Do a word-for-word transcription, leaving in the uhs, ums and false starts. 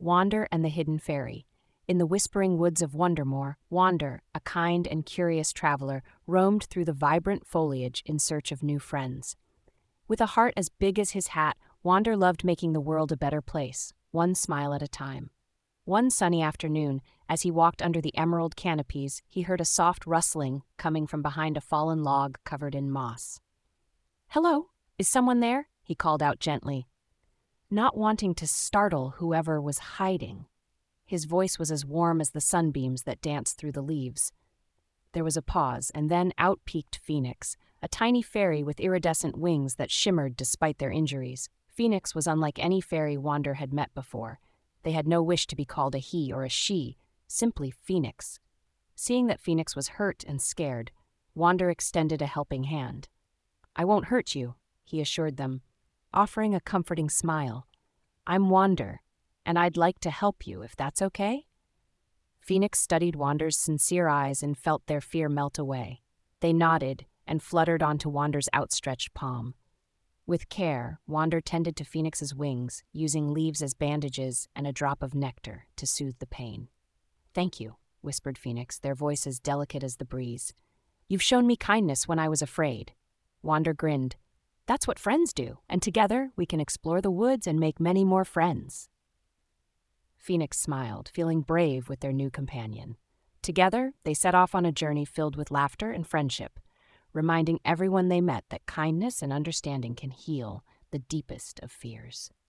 Wander and the Hidden Fairy. In the whispering woods of Wondermore, Wander, a kind and curious traveler, roamed through the vibrant foliage in search of new friends. With a heart as big as his hat, Wander loved making the world a better place, one smile at a time. One sunny afternoon, as he walked under the emerald canopies, he heard a soft rustling coming from behind a fallen log covered in moss. "Hello, is someone there?" he called out gently, not wanting to startle whoever was hiding. His voice was as warm as the sunbeams that danced through the leaves. There was a pause, and then out peeked Phoenix, a tiny fairy with iridescent wings that shimmered despite their injuries. Phoenix was unlike any fairy Wander had met before. They had no wish to be called a he or a she, simply Phoenix. Seeing that Phoenix was hurt and scared, Wander extended a helping hand. "I won't hurt you," he assured them, offering a comforting smile. "I'm Wander, and I'd like to help you, if that's okay?" Phoenix studied Wander's sincere eyes and felt their fear melt away. They nodded and fluttered onto Wander's outstretched palm. With care, Wander tended to Phoenix's wings, using leaves as bandages and a drop of nectar to soothe the pain. "Thank you," whispered Phoenix, their voice as delicate as the breeze. "You've shown me kindness when I was afraid." Wander grinned. "That's what friends do, and together we can explore the woods and make many more friends." Phoenix smiled, feeling brave with their new companion. Together, they set off on a journey filled with laughter and friendship, reminding everyone they met that kindness and understanding can heal the deepest of fears.